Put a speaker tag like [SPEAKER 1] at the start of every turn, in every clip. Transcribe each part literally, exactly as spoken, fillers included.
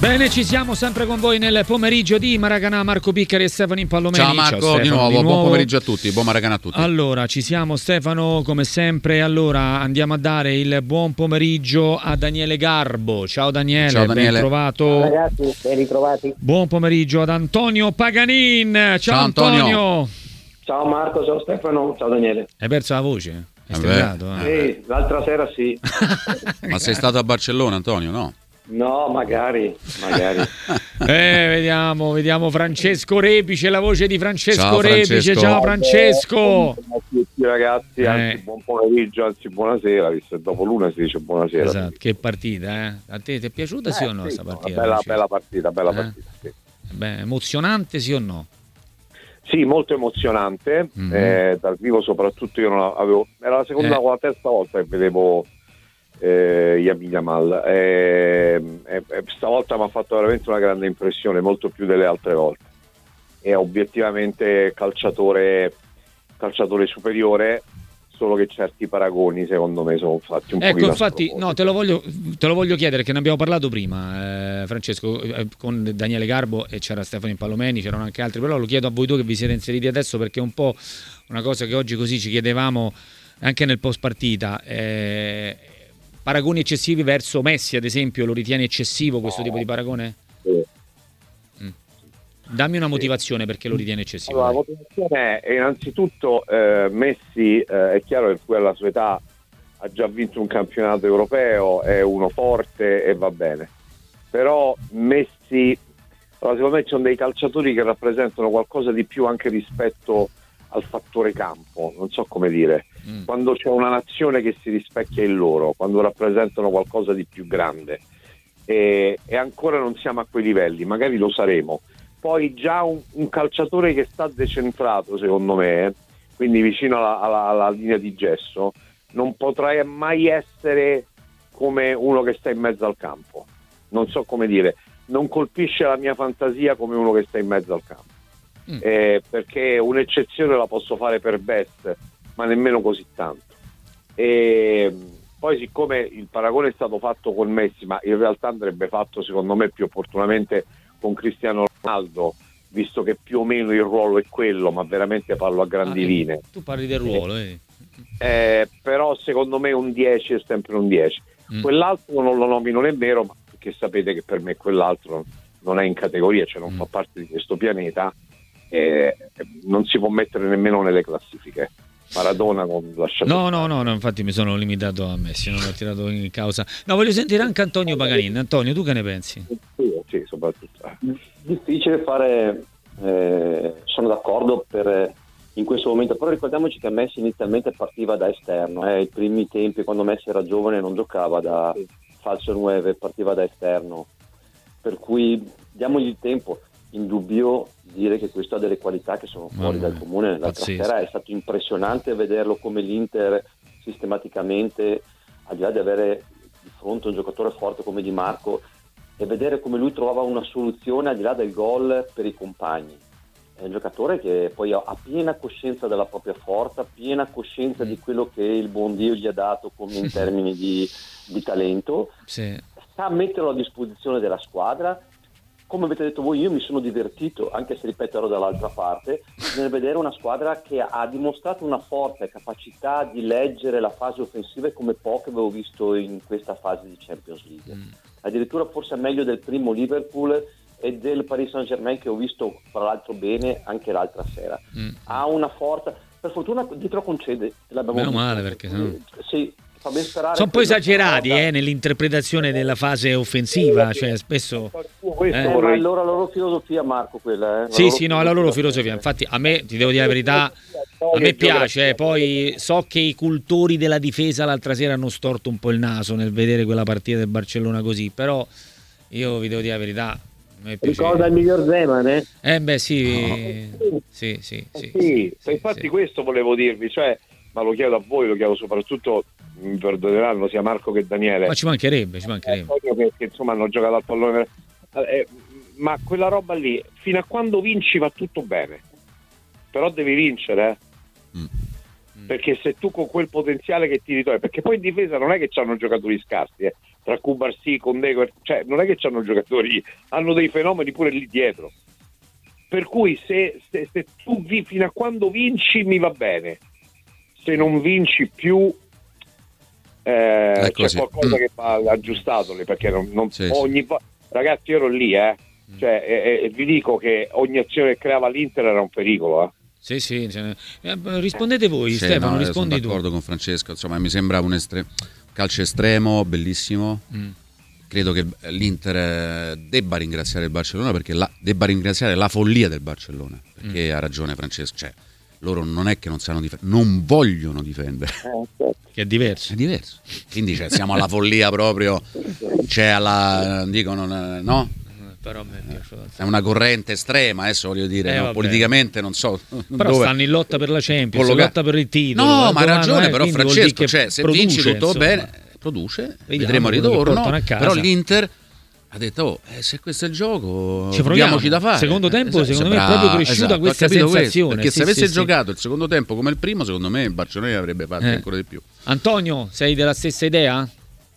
[SPEAKER 1] Bene, ci siamo sempre con voi nel pomeriggio di Maracanà. Marco Piccari e Stefano Impallomeni.
[SPEAKER 2] Ciao Marco,
[SPEAKER 1] Ciao,
[SPEAKER 2] di, nuovo. di nuovo, buon pomeriggio a tutti, buon Maracanà a tutti.
[SPEAKER 1] Allora, ci siamo Stefano, come sempre. Allora, andiamo a dare il buon pomeriggio a Daniele Garbo. Ciao Daniele,
[SPEAKER 2] Ciao, Daniele.
[SPEAKER 1] ben trovato.
[SPEAKER 3] Ciao ragazzi, ben ritrovati.
[SPEAKER 1] Buon pomeriggio ad Antonio Paganin. Ciao,
[SPEAKER 2] Ciao
[SPEAKER 1] Antonio.
[SPEAKER 2] Antonio.
[SPEAKER 3] Ciao Marco, ciao Stefano, ciao Daniele.
[SPEAKER 1] Hai perso la voce? È
[SPEAKER 2] Eh
[SPEAKER 1] stendato,
[SPEAKER 2] beh.
[SPEAKER 1] eh?
[SPEAKER 3] Sì, l'altra sera sì.
[SPEAKER 2] Ma sei stato a Barcellona, Antonio, no?
[SPEAKER 3] No, magari, magari.
[SPEAKER 1] Eh, vediamo, vediamo Francesco Repice, la voce di Francesco
[SPEAKER 2] Ciao,
[SPEAKER 1] Repice.
[SPEAKER 2] Francesco.
[SPEAKER 1] Ciao Francesco.
[SPEAKER 4] Buongiorno a tutti ragazzi,
[SPEAKER 1] Eh.
[SPEAKER 4] anzi buon pomeriggio, anzi buonasera, visto che dopo l'una si dice buonasera.
[SPEAKER 1] Esatto, che partita, eh? A te ti è piaciuta, sì o no,
[SPEAKER 4] Eh,
[SPEAKER 1] sta
[SPEAKER 4] sì,
[SPEAKER 1] partita?
[SPEAKER 4] una bella,
[SPEAKER 1] Francesco?
[SPEAKER 4] bella partita, bella
[SPEAKER 1] Eh?
[SPEAKER 4] partita, sì.
[SPEAKER 1] Beh, emozionante, sì o no?
[SPEAKER 4] Sì, molto emozionante,
[SPEAKER 1] Mhm.
[SPEAKER 4] eh, dal vivo soprattutto io non avevo, era la seconda
[SPEAKER 1] Eh.
[SPEAKER 4] o la terza volta che vedevo eh, Yamin Yamal, eh, eh, eh, stavolta mi ha fatto veramente una grande impressione, molto più delle altre volte, è obiettivamente calciatore, calciatore superiore, solo che certi paragoni secondo me sono fatti un po'.
[SPEAKER 1] Ecco, infatti, no, te lo voglio, te lo voglio chiedere, che ne abbiamo parlato prima, eh, Francesco, eh, con Daniele Garbo e c'era Stefano Impallomeni, c'erano anche altri, però lo chiedo a voi due che vi siete inseriti adesso perché è un po' una cosa che oggi così ci chiedevamo anche nel post partita. Eh, paragoni eccessivi verso Messi, ad esempio, lo ritieni eccessivo questo tipo di paragone?
[SPEAKER 4] Sì.
[SPEAKER 1] Dammi una motivazione perché lo ritieni eccessivo.
[SPEAKER 4] Allora, la
[SPEAKER 1] dai.
[SPEAKER 4] motivazione è innanzitutto eh, Messi, eh, è chiaro che poi alla sua età ha già vinto un campionato europeo, è uno forte e va bene, però Messi, allora, secondo me ci sono dei calciatori che rappresentano qualcosa di più anche rispetto al fattore campo, non so come dire,
[SPEAKER 1] Mm.
[SPEAKER 4] quando c'è una nazione che si rispecchia in loro, quando rappresentano qualcosa di più grande, e, e ancora non siamo a quei livelli, magari lo saremo. Poi già un, un calciatore che sta decentrato, secondo me, eh, quindi vicino alla, alla, alla linea di gesso, non potrà mai essere come uno che sta in mezzo al campo. Non so come dire, non colpisce la mia fantasia come uno che sta in mezzo al campo.
[SPEAKER 1] Mm.
[SPEAKER 4] Eh, perché un'eccezione la posso fare per Best, ma nemmeno così tanto. E poi, siccome il paragone è stato fatto con Messi, ma in realtà andrebbe fatto secondo me più opportunamente con Cristiano Ronaldo, visto che più o meno il ruolo è quello, ma veramente parlo a grandi
[SPEAKER 1] Ah,
[SPEAKER 4] linee.
[SPEAKER 1] Tu parli del ruolo, eh.
[SPEAKER 4] Eh, però secondo me un dieci è sempre un dieci.
[SPEAKER 1] Mm.
[SPEAKER 4] Quell'altro non lo nomino nemmeno, ma perché sapete che per me quell'altro non è in categoria, cioè non
[SPEAKER 1] Mm.
[SPEAKER 4] fa parte di questo pianeta, e non si può mettere nemmeno nelle classifiche. Maradona non lascia.
[SPEAKER 1] No, no, no, no, infatti mi sono limitato a Messi, non ho tirato in causa. No, voglio sentire anche Antonio Paganin. Antonio, tu che ne pensi?
[SPEAKER 4] Sì, sì, soprattutto.
[SPEAKER 5] Difficile fare, eh, sono d'accordo per in questo momento, però ricordiamoci che Messi inizialmente partiva da esterno, eh, ai primi tempi quando Messi era giovane non giocava da falso nove, partiva da esterno, per cui diamogli il tempo. Indubbio dire che questo ha delle qualità che sono fuori
[SPEAKER 1] Mamma
[SPEAKER 5] dal comune. L'altra
[SPEAKER 1] pazzesco.
[SPEAKER 5] sera è stato impressionante vederlo come l'Inter sistematicamente, al di là di avere di fronte un giocatore forte come Di Marco, e vedere come lui trovava una soluzione al di là del gol per i compagni. È un giocatore che poi ha ha piena coscienza della propria forza, piena coscienza di quello che il buon Dio gli ha dato come in termini di, di talento,
[SPEAKER 1] Sì.
[SPEAKER 5] sa metterlo a disposizione della squadra. Come avete detto voi, io mi sono divertito, anche se ripeto ero dall'altra parte, nel vedere una squadra che ha dimostrato una forte capacità di leggere la fase offensiva come poche avevo visto in questa fase di Champions League.
[SPEAKER 1] Mm.
[SPEAKER 5] Addirittura forse meglio del primo Liverpool e del Paris Saint-Germain, che ho visto tra l'altro bene anche l'altra sera.
[SPEAKER 1] Mm.
[SPEAKER 5] Ha una forza, per fortuna dietro concede, l'abbiamo
[SPEAKER 1] Meno
[SPEAKER 5] visto.
[SPEAKER 1] male, perché sennò-
[SPEAKER 5] Sì, fa ben sperare.
[SPEAKER 1] Sono un po'
[SPEAKER 5] che-
[SPEAKER 1] esagerati eh, nell'interpretazione della fase offensiva, cioè spesso...
[SPEAKER 4] Questo
[SPEAKER 1] Eh,
[SPEAKER 5] Eh, ma
[SPEAKER 4] vorrei-
[SPEAKER 5] è la loro filosofia, Marco, quella. Eh? La
[SPEAKER 1] Sì,
[SPEAKER 5] loro
[SPEAKER 1] sì, no, è la loro filosofia. Infatti a me, ti devo dire la verità, a me piace, eh. Poi so che i cultori della difesa l'altra sera hanno storto un po' il naso nel vedere quella partita del Barcellona così, però io vi devo dire la verità, a me piace.
[SPEAKER 3] Ricorda il miglior Zeman, eh?
[SPEAKER 1] Eh beh sì, sì, sì, sì,
[SPEAKER 4] Sì,
[SPEAKER 1] sì, sì,
[SPEAKER 4] infatti
[SPEAKER 1] sì.
[SPEAKER 4] questo volevo dirvi, cioè, ma lo chiedo a voi, lo chiedo soprattutto, mi perdoneranno sia Marco che Daniele,
[SPEAKER 1] Ma ci mancherebbe, ci mancherebbe.
[SPEAKER 4] Antonio, che, che insomma hanno giocato al pallone, eh, ma quella roba lì, fino a quando vinci va tutto bene, però devi vincere, eh.
[SPEAKER 2] Mm.
[SPEAKER 4] Perché se tu con quel potenziale che ti ritrovi, perché poi in difesa non è che c'hanno giocatori scarsi, eh. tra Cubarsì, Condé, cioè non è che c'hanno giocatori, hanno dei fenomeni pure lì dietro. Per cui se, se, se tu vi, fino a quando vinci mi va bene, se non vinci più eh, c'è qualcosa mm. che va aggiustato, perché non, non
[SPEAKER 2] sì,
[SPEAKER 4] ogni
[SPEAKER 2] sì.
[SPEAKER 4] Ragazzi, io ero lì, eh. Cioè, e, e vi dico che ogni azione che creava l'Inter era un pericolo, eh.
[SPEAKER 1] Sì, sì, cioè, eh, rispondete voi,
[SPEAKER 2] sì,
[SPEAKER 1] Stefano,
[SPEAKER 2] no,
[SPEAKER 1] rispondi
[SPEAKER 2] sono
[SPEAKER 1] tu.
[SPEAKER 2] d'accordo con Francesco, insomma, mi sembra un estre- calcio estremo, bellissimo. Mm. Credo che l'Inter debba ringraziare il Barcellona, perché la, debba ringraziare la follia del Barcellona, perché mm. ha ragione Francesco, cioè loro non è che non sanno difendere, non vogliono difendere,
[SPEAKER 1] che è diverso,
[SPEAKER 2] è diverso. Quindi cioè, siamo alla follia proprio, cioè alla, dicono no?
[SPEAKER 1] Però a me piace,
[SPEAKER 2] è una corrente estrema, adesso voglio dire,
[SPEAKER 1] eh,
[SPEAKER 2] no? Politicamente non so
[SPEAKER 1] però
[SPEAKER 2] dove
[SPEAKER 1] stanno in lotta per la Champions,
[SPEAKER 2] colloca-
[SPEAKER 1] lotta per il titolo,
[SPEAKER 2] no, ma ha ragione,
[SPEAKER 1] eh,
[SPEAKER 2] però Francesco, cioè, se
[SPEAKER 1] produce,
[SPEAKER 2] vinci tutto
[SPEAKER 1] insomma.
[SPEAKER 2] bene, produce,
[SPEAKER 1] Vediamo
[SPEAKER 2] vedremo il ritorno, però
[SPEAKER 1] casa.
[SPEAKER 2] l'Inter ha detto oh, eh, se questo è il gioco
[SPEAKER 1] ci
[SPEAKER 2] proviamoci da fare.
[SPEAKER 1] Secondo tempo
[SPEAKER 2] eh,
[SPEAKER 1] secondo
[SPEAKER 2] sembra,
[SPEAKER 1] me è proprio cresciuta
[SPEAKER 2] esatto,
[SPEAKER 1] questa sensazione,
[SPEAKER 2] perché
[SPEAKER 1] sì,
[SPEAKER 2] se avesse
[SPEAKER 1] sì,
[SPEAKER 2] giocato
[SPEAKER 1] sì.
[SPEAKER 2] il secondo tempo come il primo, secondo me il Barcellona avrebbe fatto
[SPEAKER 1] eh.
[SPEAKER 2] ancora di più.
[SPEAKER 1] Antonio, sei della stessa idea?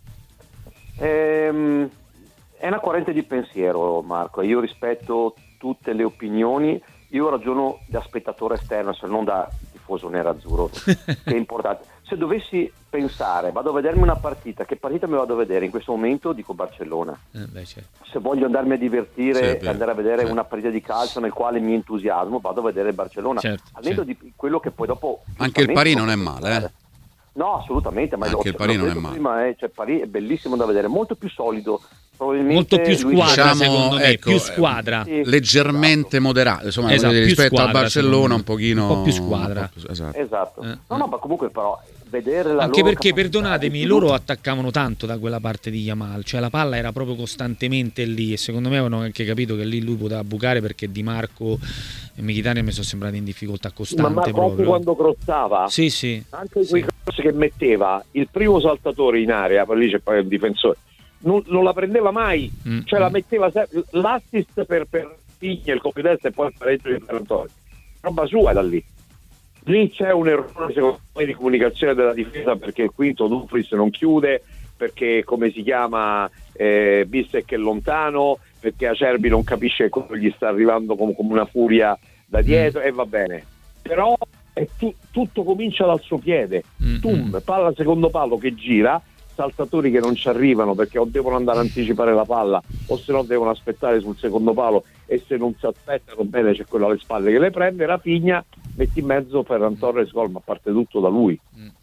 [SPEAKER 5] Ehm, è una corrente di pensiero, Marco, io rispetto tutte le opinioni, io ragiono da spettatore esterno, se non da tifoso nerazzurro, che è importante. Se dovessi pensare, vado a vedermi una partita, che partita mi vado a vedere in questo momento? Dico Barcellona.
[SPEAKER 1] Eh, beh, certo.
[SPEAKER 5] Se voglio andarmi a divertire
[SPEAKER 2] sì,
[SPEAKER 5] e andare a vedere
[SPEAKER 2] certo.
[SPEAKER 5] una partita di calcio nel quale mi entusiasmo, vado a vedere il Barcellona.
[SPEAKER 1] Certo,
[SPEAKER 5] Almeno
[SPEAKER 1] certo.
[SPEAKER 5] di quello che poi dopo...
[SPEAKER 2] Anche il Parì non è male, eh?
[SPEAKER 5] No, assolutamente, ma
[SPEAKER 2] anche il Parì non è male.
[SPEAKER 5] Prima, eh, cioè, Parì è bellissimo da vedere, molto più solido, probabilmente
[SPEAKER 1] molto più squadra,
[SPEAKER 2] diciamo,
[SPEAKER 1] secondo me,
[SPEAKER 2] ecco,
[SPEAKER 1] più squadra,
[SPEAKER 5] sì,
[SPEAKER 2] leggermente
[SPEAKER 5] esatto.
[SPEAKER 2] moderato, insomma,
[SPEAKER 1] esatto,
[SPEAKER 2] rispetto
[SPEAKER 1] squadra,
[SPEAKER 2] al Barcellona un pochino
[SPEAKER 1] un po' più squadra.
[SPEAKER 2] Po più, esatto.
[SPEAKER 5] Esatto.
[SPEAKER 1] Eh,
[SPEAKER 5] no, no, ma comunque però vedere la
[SPEAKER 1] anche
[SPEAKER 5] loro
[SPEAKER 1] perché
[SPEAKER 5] capacità,
[SPEAKER 1] perdonatemi, loro attaccavano tanto da quella parte di Yamal, cioè la palla era proprio costantemente lì e secondo me avevano anche capito che lì lui poteva bucare, perché Di Marco e Mkhitaryan mi sono sembrati in difficoltà costante.
[SPEAKER 4] Ma Marco
[SPEAKER 1] proprio
[SPEAKER 4] anche quando crossava,
[SPEAKER 1] sì, sì,
[SPEAKER 4] anche quei
[SPEAKER 1] sì.
[SPEAKER 4] cross che metteva il primo saltatore in area, poi lì c'è poi il difensore, non, non la prendeva mai,
[SPEAKER 1] mm,
[SPEAKER 4] cioè
[SPEAKER 1] mm.
[SPEAKER 4] la metteva sempre, l'assist per, per Figli, il copia destra e poi il pareggio di Ferrantoni, roba sua da lì. Lì c'è un errore secondo me di comunicazione della difesa, perché il quinto Dumfries non chiude, perché come si chiama eh, Bissek è lontano, perché Acerbi non capisce come gli sta arrivando come, come una furia da dietro, mm. e va bene, però è tu, tutto comincia dal suo piede.
[SPEAKER 1] Mm-hmm.
[SPEAKER 4] Tum, palla secondo palo che gira, saltatori che non ci arrivano perché o devono andare a anticipare la palla o se no devono aspettare sul secondo palo, e se non si aspettano bene c'è quello alle spalle che le prende. Rafinha, metti in mezzo Ferran Torres, gol, ma parte tutto da lui.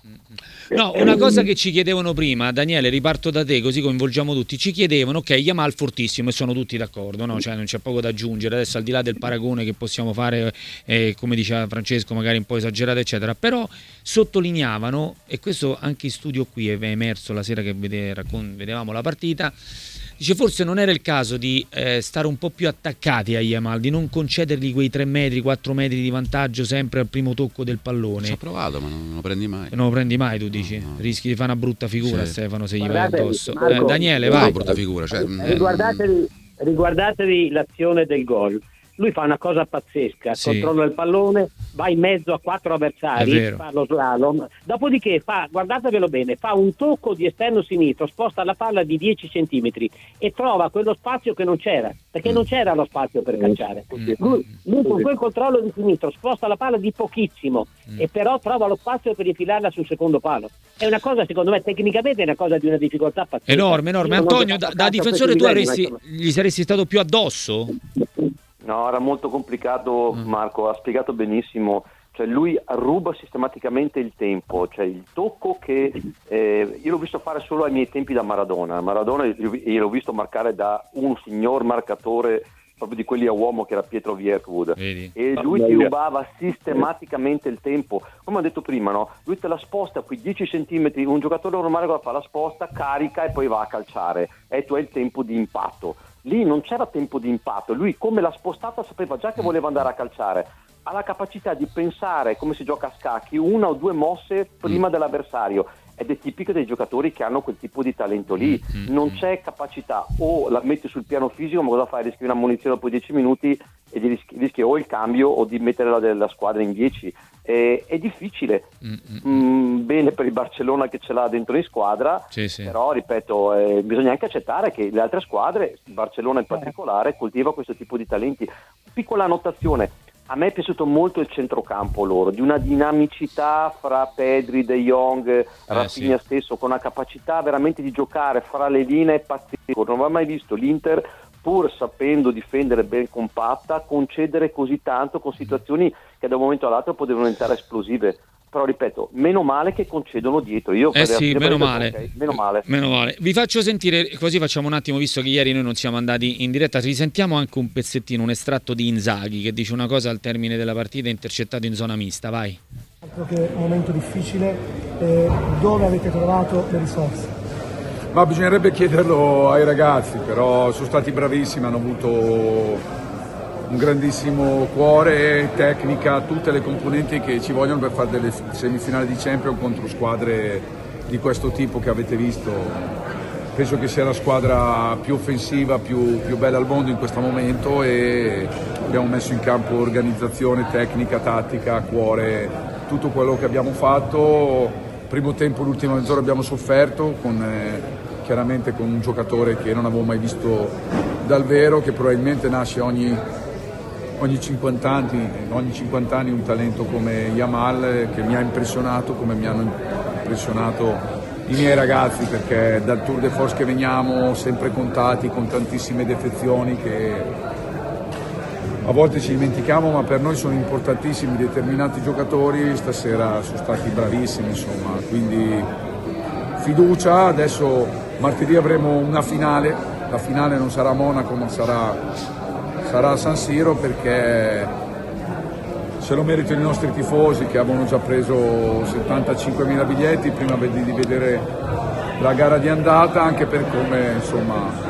[SPEAKER 1] No, una cosa che ci chiedevano prima, Daniele, riparto da te così coinvolgiamo tutti, ci chiedevano, ok, Yamal fortissimo e sono tutti d'accordo, no? Cioè non c'è poco da aggiungere, adesso al di là del paragone che possiamo fare, eh, come diceva Francesco, magari un po' esagerato eccetera, però sottolineavano, e questo anche in studio qui è emerso la sera che vede, raccon- vedevamo la partita, dice forse non era il caso di eh, stare un po' più attaccati a Yamal, di non concedergli quei tre metri, quattro metri di vantaggio sempre al primo tocco del pallone.
[SPEAKER 2] Ci ho provato, ma non lo prendi mai.
[SPEAKER 1] Non lo prendi mai, tu dici? No, no. Rischi di fare una brutta figura,
[SPEAKER 2] sì.
[SPEAKER 1] Stefano, se gli
[SPEAKER 3] Guardate,
[SPEAKER 1] vai addosso.
[SPEAKER 3] Marco,
[SPEAKER 1] eh, Daniele,
[SPEAKER 2] No,
[SPEAKER 1] vai.
[SPEAKER 2] brutta figura, cioè,
[SPEAKER 3] Riguardatevi, riguardatevi l'azione del gol. Lui fa una cosa pazzesca,
[SPEAKER 1] Sì.
[SPEAKER 3] controlla il pallone, va in mezzo a quattro
[SPEAKER 1] È
[SPEAKER 3] avversari,
[SPEAKER 1] vero.
[SPEAKER 3] fa lo slalom, dopodiché fa, guardatevelo bene, fa un tocco di esterno sinistro, sposta la palla di dieci centimetri e trova quello spazio che non c'era, perché
[SPEAKER 1] Mm.
[SPEAKER 3] non c'era lo spazio per calciare.
[SPEAKER 1] Mm.
[SPEAKER 3] Lui, lui con quel controllo di sinistro sposta la palla di pochissimo,
[SPEAKER 1] Mm.
[SPEAKER 3] e però trova lo spazio per infilarla sul secondo palo. È una cosa, secondo me, tecnicamente è una cosa di una difficoltà pazzesca.
[SPEAKER 1] Enorme, enorme.
[SPEAKER 3] Io non
[SPEAKER 1] Antonio,
[SPEAKER 3] ho
[SPEAKER 1] da,
[SPEAKER 3] fatto
[SPEAKER 1] da
[SPEAKER 3] tanto a
[SPEAKER 1] difensore
[SPEAKER 3] questi
[SPEAKER 1] tu
[SPEAKER 3] livelli,
[SPEAKER 1] avresti,
[SPEAKER 3] ma insomma-
[SPEAKER 1] gli saresti stato più addosso?
[SPEAKER 5] No, era molto complicato,
[SPEAKER 1] Mm.
[SPEAKER 5] Marco, ha spiegato benissimo, cioè lui ruba sistematicamente il tempo, cioè il tocco che eh, io l'ho visto fare solo ai miei tempi da Maradona. Maradona io, io l'ho visto marcare da un signor marcatore proprio di quelli a uomo che era Pietro Vierwood,
[SPEAKER 1] Vedi?
[SPEAKER 5] e lui ti rubava sistematicamente il tempo, come ho detto prima, no? Lui te la sposta qui dieci centimetri, un giocatore normale fa la sposta, carica e poi va a calciare, e tu hai il tempo di impatto. Lì non c'era tempo di impatto, lui come l'ha spostata sapeva già che voleva andare a calciare, ha la capacità di pensare come si gioca a scacchi, una o due mosse prima dell'avversario, ed è tipico dei giocatori che hanno quel tipo di talento lì. Non c'è capacità, o la metti sul piano fisico, ma cosa fai? Rischi una munizione dopo dieci minuti e di rischi, rischi o il cambio o di mettere la, la squadra in dieci. Eh, è difficile, mm, bene per il Barcellona che ce l'ha dentro in squadra,
[SPEAKER 1] sì, sì.
[SPEAKER 5] Però ripeto, eh, bisogna anche accettare che le altre squadre, il Barcellona in particolare, coltiva questo tipo di talenti. Piccola annotazione: a me è piaciuto molto il centrocampo loro, di una dinamicità fra Pedri, De Jong, eh, Rafinha sì. stesso, con una capacità veramente di giocare fra le linee pazzesco. Non avevo mai visto l'Inter, pur sapendo difendere ben compatta, concedere così tanto con situazioni che da un momento all'altro potevano diventare esplosive. Però ripeto, meno male che concedono dietro. Io
[SPEAKER 1] eh sì, meno male.
[SPEAKER 5] Okay, meno male.
[SPEAKER 1] Meno male. Vi faccio sentire, così facciamo un attimo, visto che ieri noi non siamo andati in diretta, risentiamo anche un pezzettino, un estratto di Inzaghi che dice una cosa al termine della partita, intercettato in zona mista. Vai.
[SPEAKER 6] Altro che un momento difficile, eh, dove avete trovato le risorse?
[SPEAKER 7] Ma bisognerebbe chiederlo ai ragazzi, però sono stati bravissimi, hanno avuto un grandissimo cuore, tecnica, tutte le componenti che ci vogliono per fare delle semifinali di Champions contro squadre di questo tipo che avete visto. Penso che sia la squadra più offensiva, più, più bella al mondo in questo momento, e abbiamo messo in campo organizzazione, tecnica, tattica, cuore, tutto quello che abbiamo fatto. Primo tempo, l'ultima mezz'ora abbiamo sofferto, con, eh, chiaramente con un giocatore che non avevo mai visto dal vero, che probabilmente nasce ogni, ogni cinquanta anni, ogni cinquanta anni un talento come Yamal, che mi ha impressionato come mi hanno impressionato i miei ragazzi, perché dal Tour de Force che veniamo sempre contati con tantissime defezioni che a volte ci dimentichiamo, ma per noi sono importantissimi determinati giocatori. Stasera sono stati bravissimi, insomma, quindi fiducia. Adesso martedì avremo una finale, la finale non sarà a Monaco ma sarà, sarà a San Siro, perché se lo meritano i nostri tifosi, che avevano già preso settantacinquemila biglietti prima di vedere la gara di andata, anche per come, insomma,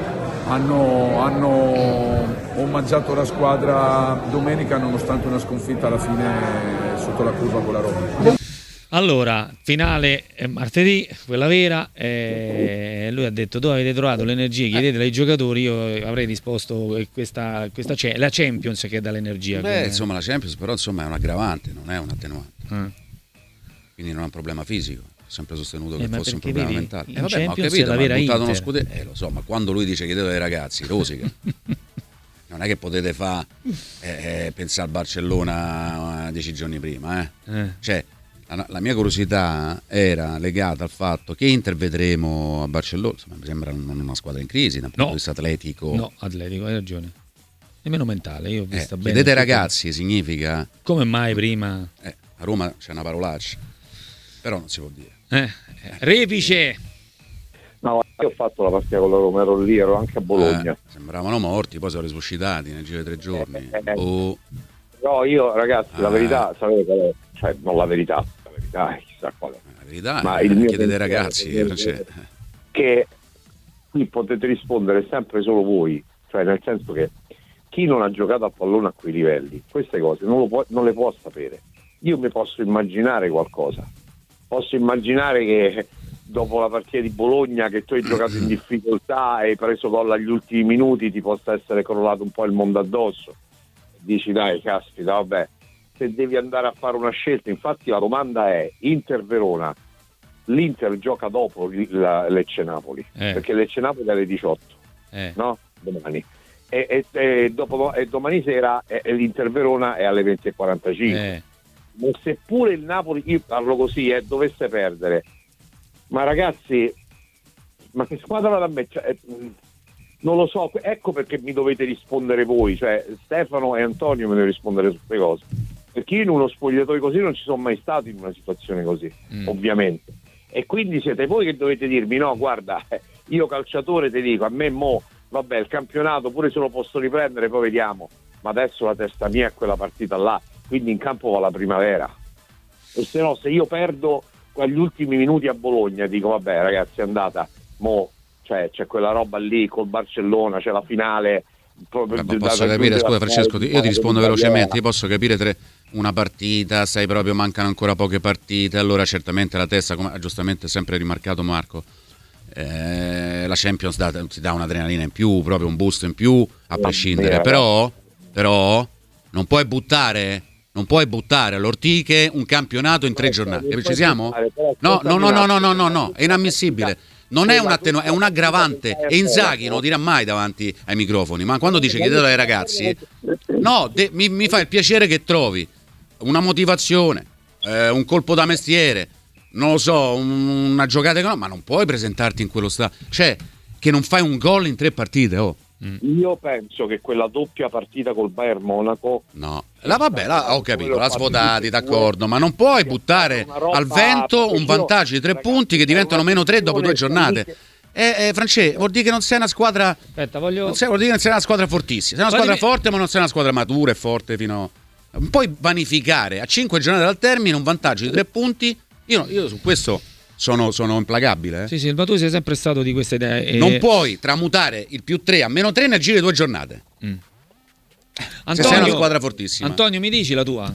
[SPEAKER 7] hanno, hanno omaggiato la squadra domenica nonostante una sconfitta alla fine sotto la curva con la Roma.
[SPEAKER 1] Allora, finale eh, martedì, quella vera, eh, lui ha detto: dove avete trovato l'energia? Chiedetela ai giocatori. Io avrei risposto eh, questa, questa c'è, la Champions che dà l'energia.
[SPEAKER 2] Beh,
[SPEAKER 1] come...
[SPEAKER 2] insomma, la Champions però insomma è un aggravante, non è un attenuante.
[SPEAKER 1] Mm.
[SPEAKER 2] Quindi non è un problema fisico. Ho sempre sostenuto che
[SPEAKER 1] eh,
[SPEAKER 2] fosse un problema
[SPEAKER 1] vedi,
[SPEAKER 2] mentale.
[SPEAKER 1] In
[SPEAKER 2] Eh, vabbè, ma ho
[SPEAKER 1] Champions
[SPEAKER 2] capito,
[SPEAKER 1] è la
[SPEAKER 2] ma ha
[SPEAKER 1] vera
[SPEAKER 2] buttato uno
[SPEAKER 1] Inter.
[SPEAKER 2] scudetto. Eh, lo so, ma quando lui dice chiedete ai ragazzi, rosica. Non è che potete fare eh, pensare al Barcellona dieci giorni prima, eh.
[SPEAKER 1] Eh.
[SPEAKER 2] Cioè, la, la mia curiosità era legata al fatto che Inter vedremo a Barcellona. Insomma, mi sembra una, una squadra in crisi, da un punto
[SPEAKER 1] No.
[SPEAKER 2] di vista atletico.
[SPEAKER 1] No, atletico, hai ragione. Nemmeno mentale, io ho vista
[SPEAKER 2] Eh,
[SPEAKER 1] bene.
[SPEAKER 2] chiedete ai ragazzi significa
[SPEAKER 1] Come mai prima?
[SPEAKER 2] eh, a Roma c'è una parolaccia, però non si può dire.
[SPEAKER 1] Eh, eh, Repice.
[SPEAKER 4] No, io ho fatto la partita con la Roma, ero lì, ero anche a Bologna.
[SPEAKER 2] Eh, sembravano morti, poi sono risuscitati nel giro di tre giorni.
[SPEAKER 4] Eh, eh,
[SPEAKER 2] Oh,
[SPEAKER 4] No, io ragazzi, la
[SPEAKER 2] Ah.
[SPEAKER 4] verità, sapete qual è? Cioè, non la verità, la verità è chissà qual è.
[SPEAKER 2] la verità
[SPEAKER 4] Ma
[SPEAKER 2] è
[SPEAKER 4] il mio
[SPEAKER 2] chiedete ai
[SPEAKER 4] pensiero,
[SPEAKER 2] ragazzi.
[SPEAKER 4] il mio
[SPEAKER 2] non c'è.
[SPEAKER 4] pensiero, Che qui potete rispondere sempre solo voi, cioè nel senso che chi non ha giocato a pallone a quei livelli, queste cose non, lo può, non le può sapere. Io mi posso immaginare qualcosa, posso immaginare che dopo la partita di Bologna, che tu hai giocato in difficoltà e hai preso gol agli ultimi minuti, ti possa essere crollato un po' il mondo addosso. Dici dai, caspita, vabbè, se devi andare a fare una scelta, infatti la domanda è Inter-Verona, l'Inter gioca dopo la Lecce-Napoli,
[SPEAKER 1] Eh.
[SPEAKER 4] perché Lecce-Napoli è alle diciotto,
[SPEAKER 1] Eh.
[SPEAKER 4] no? Domani. E, e, e, dopo, e domani sera e, e l'Inter-Verona è alle venti e quarantacinque.
[SPEAKER 1] Eh.
[SPEAKER 4] Ma seppure il Napoli, io parlo così, eh, dovesse perdere, ma ragazzi, ma che squadra da me? Cioè, eh, non lo so, ecco perché mi dovete rispondere voi, cioè Stefano e Antonio mi devono rispondere su queste cose, perché io in uno spogliatoio così non ci sono mai stato, in una situazione così,
[SPEAKER 1] Mm.
[SPEAKER 4] ovviamente, e quindi siete voi che dovete dirmi no, guarda, eh, io calciatore ti dico, a me mo, vabbè, il campionato pure se lo posso riprendere, poi vediamo, ma adesso la testa mia è quella partita là, quindi in campo va la primavera, e se no, se io perdo agli ultimi minuti a Bologna, dico vabbè ragazzi, è andata, mo cioè c'è quella roba lì col Barcellona, c'è la finale.
[SPEAKER 2] Ma posso capire, scusa Francesco, io ti rispondo velocemente. Io posso capire tre, una partita, sai proprio mancano ancora poche partite, allora certamente la testa, come ha giustamente sempre rimarcato Marco, eh, la Champions dà, ti dà un'adrenalina in più, proprio un boost in più, a prescindere, però però non puoi buttare non puoi buttare all'ortiche un campionato in tre giornate. Ci siamo? No, no, no, no, no, no, no, no, è inammissibile. Non è un attenu- è un aggravante. E Inzaghi non lo dirà mai davanti ai microfoni, ma quando dice chiedetelo ai ragazzi, no, de- mi, mi fa il piacere che trovi una motivazione, eh, un colpo da mestiere, non lo so, un- una giocata economica, ma non puoi presentarti in quello stato, cioè che non fai un gol in tre partite, oh.
[SPEAKER 4] Io penso che quella doppia partita col Bayern Monaco,
[SPEAKER 2] no, la vabbè, la, ho capito, la svuotati, d'accordo, ma non puoi buttare al vento un vantaggio di tre punti che diventano meno tre dopo due giornate. Eh, eh, Francesco, vuol dire che non sei una squadra.
[SPEAKER 1] Aspetta, voglio.
[SPEAKER 2] Non sei, vuol dire che non sei una squadra fortissima. Sei una squadra
[SPEAKER 1] Fatemi...
[SPEAKER 2] forte, ma non sei una squadra matura e forte fino. Non puoi vanificare a cinque giornate dal termine un vantaggio di tre punti. Io, io su questo. Sono, sono implacabile. Eh?
[SPEAKER 1] Sì, sì, il Battusi è sempre stato di queste idee. E...
[SPEAKER 2] Non puoi tramutare il più tre a meno tre nel giro di due giornate.
[SPEAKER 1] Mm.
[SPEAKER 2] Antonio, se sei una squadra fortissima.
[SPEAKER 1] Antonio, mi dici la tua?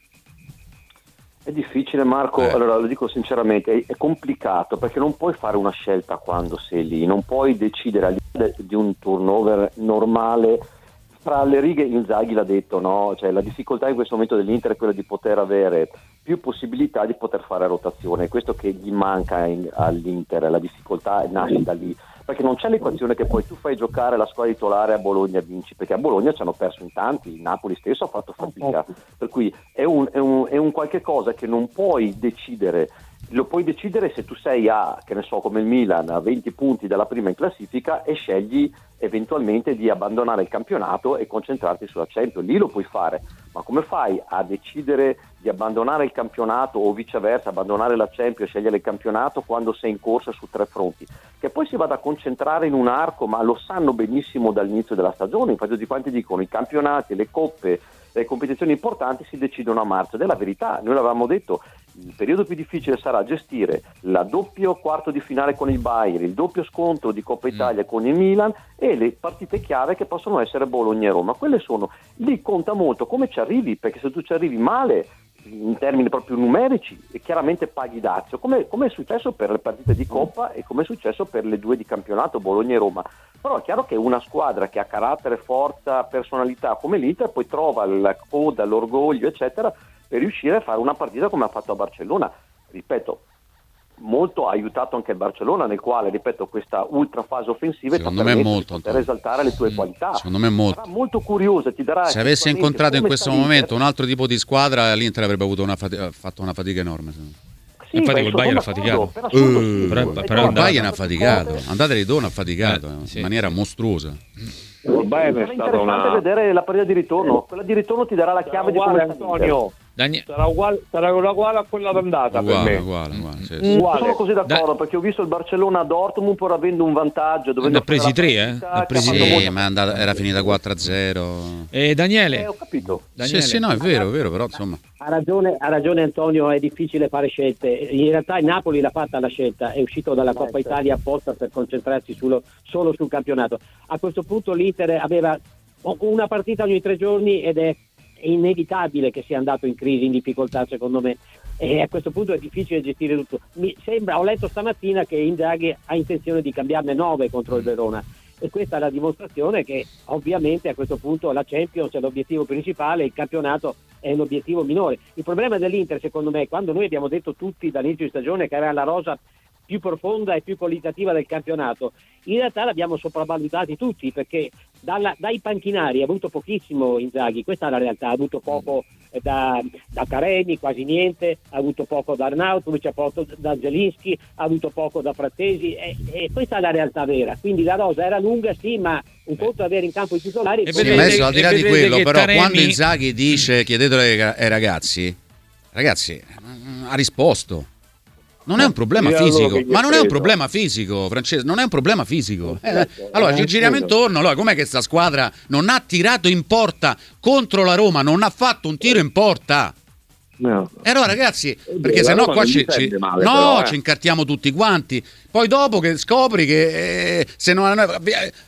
[SPEAKER 5] È difficile, Marco,
[SPEAKER 2] eh.
[SPEAKER 5] allora lo dico sinceramente, è, è complicato perché non puoi fare una scelta quando sei lì, non puoi decidere all'interno di un turnover normale. Tra le righe Inzaghi l'ha detto, no? Cioè, la difficoltà in questo momento dell'Inter è quella di poter avere più possibilità di poter fare rotazione, è questo che gli manca in, all'Inter, la difficoltà nasce da lì, perché non c'è l'equazione che poi tu fai giocare la squadra titolare a Bologna e vinci, perché a Bologna ci hanno perso in tanti, il Napoli stesso ha fatto fatica, per cui è un, è un, è un qualche cosa che non puoi decidere. Lo puoi decidere se tu sei a, che ne so, come il Milan, a venti punti dalla prima in classifica e scegli eventualmente di abbandonare il campionato e concentrarti sulla Champions. Lì lo puoi fare, ma come fai a decidere di abbandonare il campionato o viceversa, abbandonare la Champions e scegliere il campionato quando sei in corsa su tre fronti? Che poi si vada a concentrare in un arco, ma lo sanno benissimo dall'inizio della stagione, infatti tutti quanti dicono i campionati, le coppe, le competizioni importanti si decidono a marzo, ed è la verità, noi l'avevamo detto. Il periodo più difficile sarà gestire la doppio quarto di finale con il Bayern, il doppio scontro di Coppa Italia mm. con il Milan e le partite chiave che possono essere Bologna e Roma. Quelle sono, lì conta molto come ci arrivi, perché se tu ci arrivi male in termini proprio numerici e chiaramente paghi dazio, come, come è successo per le partite di Coppa e come è successo per le due di campionato Bologna e Roma. Però è chiaro che una squadra che ha carattere, forza, personalità come l'Inter poi trova la coda, l'orgoglio eccetera per riuscire a fare una partita come ha fatto a Barcellona. Ripeto, molto ha aiutato anche il Barcellona, nel quale, ripeto, questa ultra fase offensiva
[SPEAKER 2] secondo me è molto,
[SPEAKER 5] di poter esaltare le tue
[SPEAKER 2] mm,
[SPEAKER 5] qualità.
[SPEAKER 2] Secondo me è molto.
[SPEAKER 5] Sarà molto curiosa, ti darà.
[SPEAKER 2] Se avesse incontrato in questo momento un altro tipo di squadra, l'Inter avrebbe avuto una fatica, fatto una fatica enorme.
[SPEAKER 1] Sì, infatti col Bayern ha faticato.
[SPEAKER 5] Per assurdo,
[SPEAKER 2] uh,
[SPEAKER 5] sì.
[SPEAKER 2] però, però il Bayern ha faticato, andate e ritorno ha faticato eh,
[SPEAKER 1] sì,
[SPEAKER 2] in maniera
[SPEAKER 1] sì.
[SPEAKER 2] mostruosa.
[SPEAKER 4] il Bayern è stata
[SPEAKER 5] interessante
[SPEAKER 4] una...
[SPEAKER 5] vedere la partita di ritorno, quella di ritorno ti darà la chiave di come
[SPEAKER 4] Antonio.
[SPEAKER 1] Danie...
[SPEAKER 4] Sarà uguale, sarà uguale a quella d'andata
[SPEAKER 2] Uguale,
[SPEAKER 4] per me.
[SPEAKER 2] uguale, uguale, sì,
[SPEAKER 5] Mm,
[SPEAKER 2] sì.
[SPEAKER 5] non sono così d'accordo,
[SPEAKER 1] Da-
[SPEAKER 5] perché ho visto il Barcellona a Dortmund pur avendo un vantaggio, dovendo
[SPEAKER 1] Ne ha presi
[SPEAKER 5] fare la
[SPEAKER 1] tre, eh?
[SPEAKER 5] partita,
[SPEAKER 1] Ne ha
[SPEAKER 5] che
[SPEAKER 1] presi
[SPEAKER 5] ha fatto
[SPEAKER 2] Sì,
[SPEAKER 5] molto-
[SPEAKER 2] ma è andata, era finita quattro a zero.
[SPEAKER 1] E Daniele?
[SPEAKER 5] Eh, ho capito.
[SPEAKER 1] Daniele.
[SPEAKER 2] Sì, sì, no, è vero, è vero, però insomma.
[SPEAKER 3] Ha ragione, ha ragione Antonio, è difficile fare scelte. In realtà il Napoli l'ha fatta la scelta, è uscito dalla Coppa Italia apposta per concentrarsi sullo- solo sul campionato. A questo punto l'Inter aveva una partita ogni tre giorni ed è inevitabile che sia andato in crisi, in difficoltà secondo me, e a questo punto è difficile gestire tutto. Mi sembra, ho letto stamattina che Inzaghi ha intenzione di cambiarne nove contro il Verona, e questa è la dimostrazione che ovviamente a questo punto la Champions è l'obiettivo principale, il campionato è l'obiettivo minore. Il problema dell'Inter secondo me, quando noi abbiamo detto tutti dall'inizio di stagione che aveva la rosa più profonda e più qualitativa del campionato, in realtà l'abbiamo sopravvalutati tutti, perché dalla, dai panchinari ha avuto pochissimo Inzaghi, questa è la realtà, ha avuto poco da, da Taremi, quasi niente, ha avuto poco da Arnautovic, ha poco da Zelinski, ha avuto poco da Frattesi, e, e questa è la realtà vera. Quindi la rosa era lunga sì, ma un conto è avere in campo i titolari
[SPEAKER 1] E
[SPEAKER 2] Sì,
[SPEAKER 1] vedete-
[SPEAKER 2] adesso al di là
[SPEAKER 1] e
[SPEAKER 2] di
[SPEAKER 1] vedete
[SPEAKER 2] quello,
[SPEAKER 1] che
[SPEAKER 2] però
[SPEAKER 1] Taremi-
[SPEAKER 2] quando Inzaghi dice chiedetelo ai, ai ragazzi, ragazzi, ha risposto. Non è un problema
[SPEAKER 4] Io
[SPEAKER 2] fisico,
[SPEAKER 4] allora che gli
[SPEAKER 2] ma
[SPEAKER 4] ho
[SPEAKER 2] non è un
[SPEAKER 4] preso.
[SPEAKER 2] problema fisico, Francesco, non è un problema fisico. Eh,
[SPEAKER 4] Certo,
[SPEAKER 2] allora
[SPEAKER 4] eh,
[SPEAKER 2] ci giriamo
[SPEAKER 4] credo.
[SPEAKER 2] intorno, allora com'è che sta squadra non ha tirato in porta contro la Roma, non ha fatto un tiro in porta?
[SPEAKER 4] No.
[SPEAKER 2] E allora ragazzi, perché
[SPEAKER 4] la
[SPEAKER 2] se no
[SPEAKER 4] Roma
[SPEAKER 2] qua
[SPEAKER 4] non
[SPEAKER 2] ci,
[SPEAKER 4] difende
[SPEAKER 2] ci-
[SPEAKER 4] male,
[SPEAKER 2] no,
[SPEAKER 4] però, eh.
[SPEAKER 2] ci incartiamo tutti quanti. Poi dopo che scopri che eh, se non ha,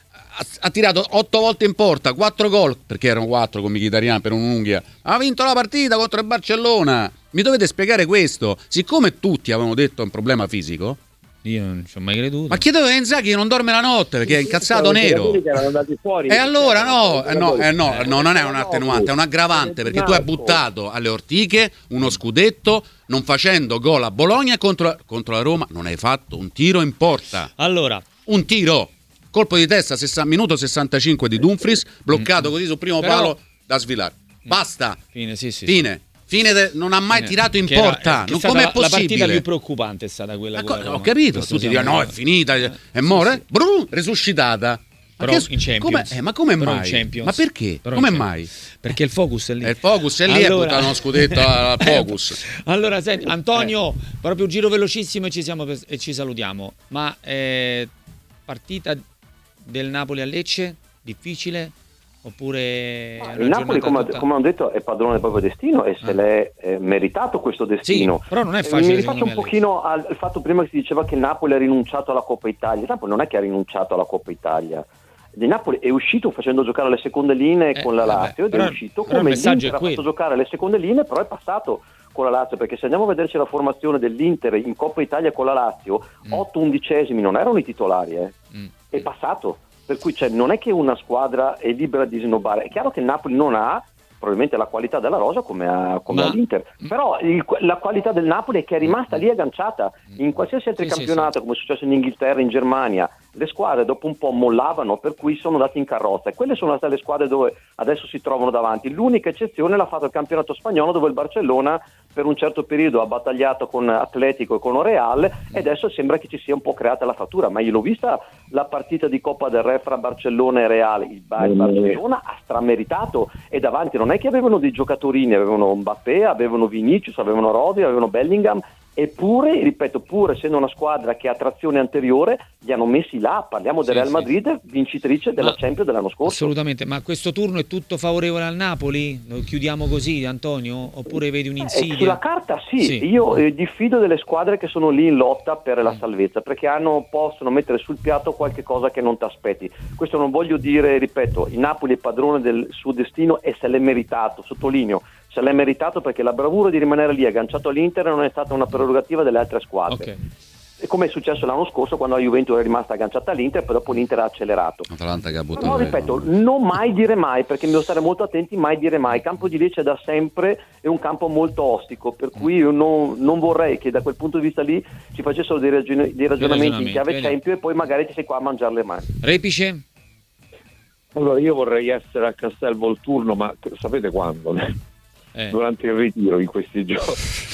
[SPEAKER 2] ha tirato otto volte in porta, quattro gol, perché erano quattro con Mkhitaryan per un'unghia, ha vinto la partita contro il Barcellona. Mi dovete spiegare questo. Siccome tutti avevano detto è un problema fisico,
[SPEAKER 1] Io non ci ho mai creduto.
[SPEAKER 2] Ma chiedevo a Inzaghi che non dorme la notte perché è incazzato nero.
[SPEAKER 3] Fuori,
[SPEAKER 2] e allora no, eh, no, eh, no, no, non è un attenuante, è un aggravante perché tu hai buttato alle ortiche uno scudetto non facendo gol a Bologna contro, contro la Roma, non hai fatto un tiro in porta.
[SPEAKER 1] Allora,
[SPEAKER 2] un tiro, colpo di testa, sessanta, minuto sessantacinque di Dumfries, bloccato così sul primo
[SPEAKER 1] Però,
[SPEAKER 2] palo da Svilar. Basta.
[SPEAKER 1] Fine, sì, sì.
[SPEAKER 2] Fine. Fine de- non ha mai
[SPEAKER 1] Fine.
[SPEAKER 2] tirato in
[SPEAKER 1] Che era-
[SPEAKER 2] porta.
[SPEAKER 1] che è
[SPEAKER 2] non
[SPEAKER 1] stata
[SPEAKER 2] come è
[SPEAKER 1] la-
[SPEAKER 2] possibile?
[SPEAKER 1] La partita più preoccupante è stata quella.
[SPEAKER 2] Ma
[SPEAKER 1] con
[SPEAKER 2] co-
[SPEAKER 1] la Roma.
[SPEAKER 2] ho capito,
[SPEAKER 1] Questo
[SPEAKER 2] tutti dicono
[SPEAKER 1] siamo-
[SPEAKER 2] no, è finita,
[SPEAKER 1] Eh,
[SPEAKER 2] è
[SPEAKER 1] sì,
[SPEAKER 2] more,
[SPEAKER 1] sì.
[SPEAKER 2] brum, resuscitata. Ma
[SPEAKER 1] Però
[SPEAKER 2] che-
[SPEAKER 1] in Champions.
[SPEAKER 2] come- eh, ma come
[SPEAKER 1] Però in
[SPEAKER 2] mai?
[SPEAKER 1] Champions.
[SPEAKER 2] Ma perché?
[SPEAKER 1] Però in
[SPEAKER 2] Come
[SPEAKER 1] Champions.
[SPEAKER 2] mai?
[SPEAKER 1] Perché il focus è lì.
[SPEAKER 2] E il focus è lì e
[SPEAKER 1] Allora-
[SPEAKER 2] buttano uno scudetto al focus.
[SPEAKER 1] Allora, senti, Antonio, proprio un giro velocissimo e ci, siamo per- e ci salutiamo. Ma eh, partita del Napoli a Lecce, difficile? Oppure una
[SPEAKER 5] Il Napoli,
[SPEAKER 1] giornata
[SPEAKER 5] come,
[SPEAKER 1] tutta-
[SPEAKER 5] come ho detto, è padrone del proprio destino e se
[SPEAKER 1] Ah.
[SPEAKER 5] l'è eh, meritato questo destino.
[SPEAKER 1] Sì, però non è
[SPEAKER 5] Eh,
[SPEAKER 1] facile,
[SPEAKER 5] Mi rifaccio
[SPEAKER 1] secondo
[SPEAKER 5] un
[SPEAKER 1] me,
[SPEAKER 5] pochino al, al fatto prima che si diceva che il Napoli ha rinunciato alla Coppa Italia. Il Napoli non è che ha rinunciato alla Coppa Italia. Il Napoli è uscito facendo giocare le seconde linee
[SPEAKER 1] Eh,
[SPEAKER 5] con la
[SPEAKER 1] vabbè,
[SPEAKER 5] Lazio ed
[SPEAKER 1] però-
[SPEAKER 5] è uscito
[SPEAKER 1] però il
[SPEAKER 5] come
[SPEAKER 1] messaggio
[SPEAKER 5] l'Inter
[SPEAKER 1] è
[SPEAKER 5] ha fatto
[SPEAKER 1] quello.
[SPEAKER 5] giocare le seconde linee, però è passato con la Lazio, perché se andiamo a vederci la formazione dell'Inter in Coppa Italia con la Lazio,
[SPEAKER 1] Mm.
[SPEAKER 5] otto undicesimi non erano i titolari, eh.
[SPEAKER 1] Mm.
[SPEAKER 5] È passato, per cui cioè, non è che una squadra è libera di snobbare. È chiaro che il Napoli non ha probabilmente la qualità della rosa come ha, come
[SPEAKER 1] Ma-
[SPEAKER 5] ha l'Inter, però il- la qualità del Napoli è che è rimasta lì agganciata in qualsiasi altro
[SPEAKER 1] Sì, sì,
[SPEAKER 5] campionato, come è successo in Inghilterra, in Germania. Le squadre dopo un po' mollavano, per cui sono andate in carrozza e quelle sono state le squadre dove adesso si trovano davanti. L'unica eccezione l'ha fatto il campionato spagnolo, dove il Barcellona per un certo periodo ha battagliato con Atletico e con Real e adesso sembra che ci sia un po' creata la fattura, ma io l'ho vista la partita di Coppa del Re fra Barcellona e Real. Il, Ba- il Barcellona ha strameritato e davanti non è che avevano dei giocatori, avevano Mbappé, avevano Vinicius, avevano Rodri, avevano Bellingham. Eppure, ripeto, pur essendo una squadra che ha trazione anteriore, li hanno messi là. Parliamo del
[SPEAKER 1] Sì,
[SPEAKER 5] Real
[SPEAKER 1] sì.
[SPEAKER 5] Madrid, vincitrice della
[SPEAKER 1] Ma-
[SPEAKER 5] Champions dell'anno scorso.
[SPEAKER 1] Assolutamente, ma questo turno è tutto favorevole al Napoli? Lo chiudiamo così, Antonio? Oppure vedi
[SPEAKER 5] Eh,
[SPEAKER 1] un'insidia?
[SPEAKER 5] sulla carta sì,
[SPEAKER 1] Sì.
[SPEAKER 5] io eh, diffido delle squadre che sono lì in lotta per la salvezza, perché hanno, possono mettere sul piatto qualche cosa che non ti aspetti. Questo non voglio dire, ripeto, il Napoli è padrone del suo destino e se l'è meritato, sottolineo, se l'è meritato perché la bravura di rimanere lì agganciato all'Inter non è stata una prerogativa delle altre squadre.
[SPEAKER 1] Ok.
[SPEAKER 5] E come è successo l'anno scorso quando la Juventus è rimasta agganciata all'Inter, poi dopo l'Inter ha accelerato.
[SPEAKER 2] Atalanta che ha buttato
[SPEAKER 5] Però
[SPEAKER 2] via.
[SPEAKER 5] ripeto, non mai dire mai, perché bisogna stare molto attenti, mai dire mai. Il campo di Lecce da sempre è un campo molto ostico, per cui io non, non vorrei che da quel punto di vista lì ci facessero dei, ragion- dei ragionamenti in chiave
[SPEAKER 1] vediamo.
[SPEAKER 5] Champions e poi magari ti sei qua a mangiare le mani.
[SPEAKER 1] Repice?
[SPEAKER 4] Allora io vorrei essere a Castel Volturno, ma sapete quando?
[SPEAKER 1] Eh.
[SPEAKER 4] Durante il ritiro in questi giorni.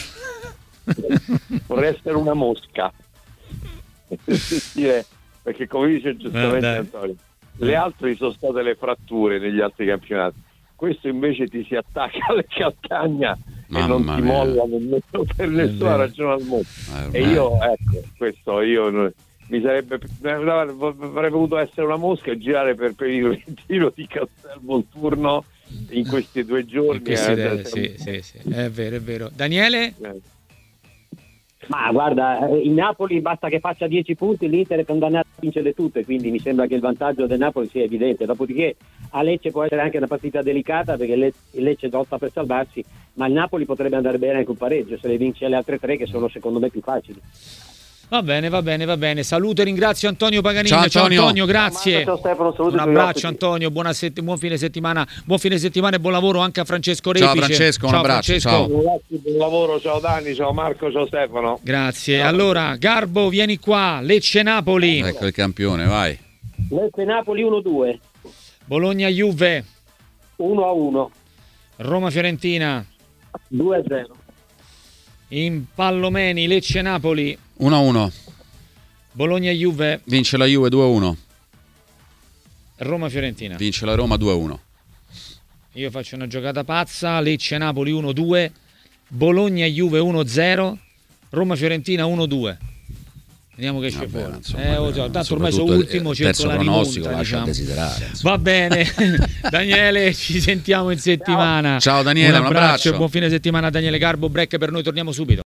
[SPEAKER 4] Vorrei essere una mosca. Dire, perché come dice giustamente
[SPEAKER 1] Eh, dai.
[SPEAKER 4] Antonio, le altre sono state le fratture negli altri campionati. Questo invece ti si attacca alle calcagna e non
[SPEAKER 2] Mamma
[SPEAKER 4] ti
[SPEAKER 2] mia.
[SPEAKER 4] molla nemmeno per nessuna
[SPEAKER 1] vero.
[SPEAKER 4] ragione al mondo.
[SPEAKER 2] Eh,
[SPEAKER 4] E
[SPEAKER 2] ormai-
[SPEAKER 4] io, ecco, questo io non- mi sarebbe avrei potuto essere una mosca e girare per, per il ritiro di Castel Volturno in questi due giorni.
[SPEAKER 1] In queste
[SPEAKER 4] eh,
[SPEAKER 1] idee,
[SPEAKER 4] eh,
[SPEAKER 1] sì, sì, sì. È vero, è vero. Daniele?
[SPEAKER 4] eh.
[SPEAKER 3] Ma guarda, eh, il Napoli basta che faccia dieci punti, l'Inter è condannato a vincere tutte, quindi mi sembra che il vantaggio del Napoli sia evidente. Dopodiché a Lecce può essere anche una partita delicata perché Le- il Lecce lotta per salvarsi, ma il Napoli potrebbe andare bene anche un pareggio se le vince le altre tre che sono secondo me più facili.
[SPEAKER 1] Va bene, va bene, va bene. Saluto e ringrazio Antonio Paganini.
[SPEAKER 2] Ciao, Antonio.
[SPEAKER 1] Antonio, grazie.
[SPEAKER 5] Ciao, Stefano, saluto
[SPEAKER 1] Un
[SPEAKER 5] i tuoi
[SPEAKER 1] abbraccio
[SPEAKER 5] ospiti.
[SPEAKER 1] Antonio, buona sett- buon fine settimana, buon fine settimana e buon lavoro anche a Francesco Repice.
[SPEAKER 2] Ciao, Francesco, un abbraccio,
[SPEAKER 1] Francesco.
[SPEAKER 2] ciao.
[SPEAKER 4] Ragazzi, buon lavoro, ciao Dani, ciao Marco, ciao Stefano.
[SPEAKER 1] Grazie. Allora, Garbo, vieni qua. Lecce-Napoli.
[SPEAKER 2] Ecco il campione, vai.
[SPEAKER 3] Lecce Napoli uno due,
[SPEAKER 1] Bologna-Juve.
[SPEAKER 3] uno a uno,
[SPEAKER 1] Roma-Fiorentina.
[SPEAKER 3] due a zero,
[SPEAKER 1] In Pallomeni, Lecce-Napoli.
[SPEAKER 2] uno a uno.
[SPEAKER 1] Bologna-Juve.
[SPEAKER 2] Vince la Juve due a uno.
[SPEAKER 1] Roma-Fiorentina.
[SPEAKER 2] Vince la Roma due a uno.
[SPEAKER 1] Io faccio una giocata pazza. Lecce-Napoli uno due. Bologna-Juve uno zero. Roma-Fiorentina uno due. Vediamo che esce
[SPEAKER 2] Vabbè,
[SPEAKER 1] fuori.
[SPEAKER 2] insomma,
[SPEAKER 1] Eh, oh, già, tanto ormai sono
[SPEAKER 2] soprattutto
[SPEAKER 1] ultimo,
[SPEAKER 2] il terzo
[SPEAKER 1] cerco la
[SPEAKER 2] pronostico
[SPEAKER 1] rimonta,
[SPEAKER 2] lascia a
[SPEAKER 1] diciamo.
[SPEAKER 2] desiderare, insomma.
[SPEAKER 1] Va bene, Daniele, ci sentiamo in settimana.
[SPEAKER 2] Ciao, Daniele,
[SPEAKER 1] un
[SPEAKER 2] un
[SPEAKER 1] abbraccio
[SPEAKER 2] abbraccio.
[SPEAKER 1] e buon fine settimana a Daniele Garbo. Break per noi, torniamo subito.